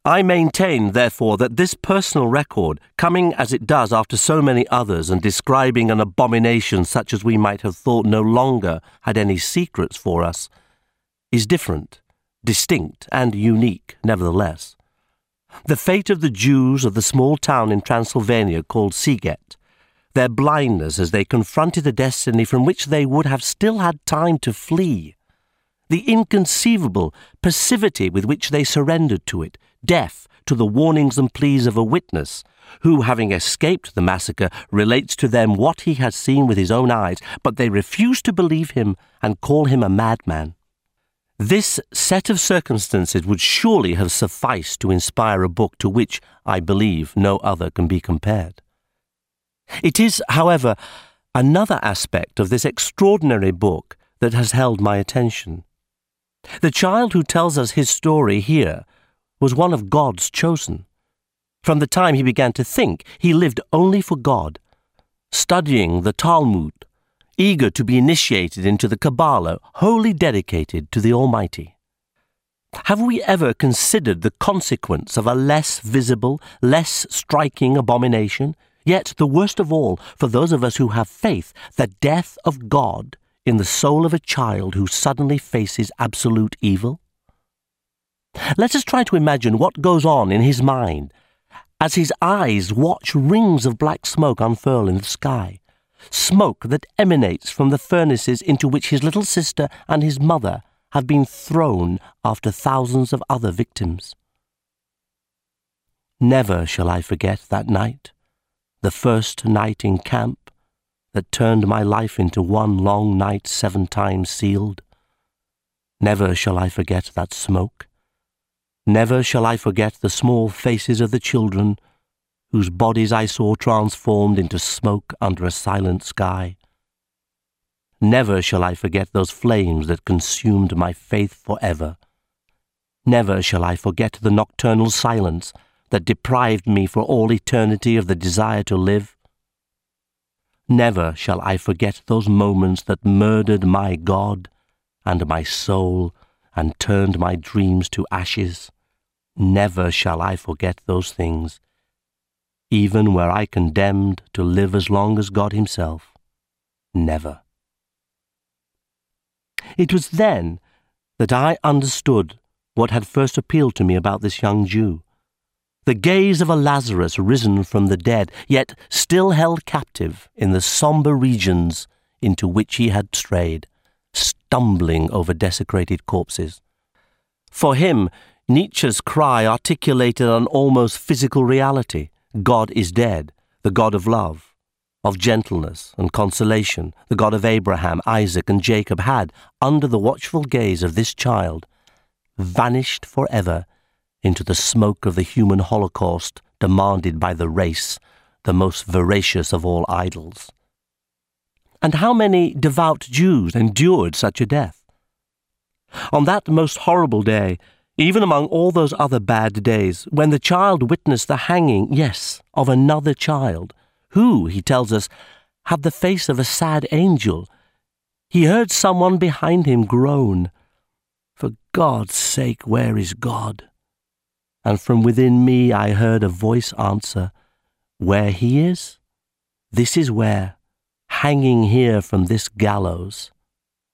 I maintain, therefore, that this personal record, coming as it does after so many others and describing an abomination such as we might have thought no longer had any secrets for us, is different, distinct, and unique, nevertheless. The fate of the Jews of the small town in Transylvania called Siget, their blindness as they confronted a destiny from which they would have still had time to flee, the inconceivable passivity with which they surrendered to it, deaf to the warnings and pleas of a witness, who, having escaped the massacre, relates to them what he has seen with his own eyes, but they refuse to believe him and call him a madman. This set of circumstances would surely have sufficed to inspire a book to which, I believe, no other can be compared. It is, however, another aspect of this extraordinary book that has held my attention. The child who tells us his story here was one of God's chosen. From the time he began to think, he lived only for God, studying the Talmud, eager to be initiated into the Kabbalah, wholly dedicated to the Almighty. Have we ever considered the consequence of a less visible, less striking abomination, yet the worst of all for those of us who have faith, the death of God in the soul of a child who suddenly faces absolute evil? Let us try to imagine what goes on in his mind as his eyes watch rings of black smoke unfurl in the sky, smoke that emanates from the furnaces into which his little sister and his mother have been thrown after thousands of other victims. Never shall I forget that night, the first night in camp that turned my life into one long night 7 times sealed. Never shall I forget that smoke. Never shall I forget the small faces of the children whose bodies I saw transformed into smoke under a silent sky. Never shall I forget those flames that consumed my faith forever. Never shall I forget the nocturnal silence that deprived me for all eternity of the desire to live. Never shall I forget those moments that murdered my God and my soul and turned my dreams to ashes. Never shall I forget those things, even were I condemned to live as long as God himself. Never. It was then that I understood what had first appealed to me about this young Jew. The gaze of a Lazarus risen from the dead, yet still held captive in the sombre regions into which he had strayed, stumbling over desecrated corpses. For him, Nietzsche's cry articulated an almost physical reality. God is dead, the God of love, of gentleness and consolation, the God of Abraham, Isaac, and Jacob had, under the watchful gaze of this child, vanished forever into the smoke of the human holocaust demanded by the race, the most voracious of all idols. And how many devout Jews endured such a death? On that most horrible day, even among all those other bad days, when the child witnessed the hanging, yes, of another child, who, he tells us, had the face of a sad angel, he heard someone behind him groan, "For God's sake, where is God?" And from within me I heard a voice answer, "Where he is, this is where, hanging here from this gallows,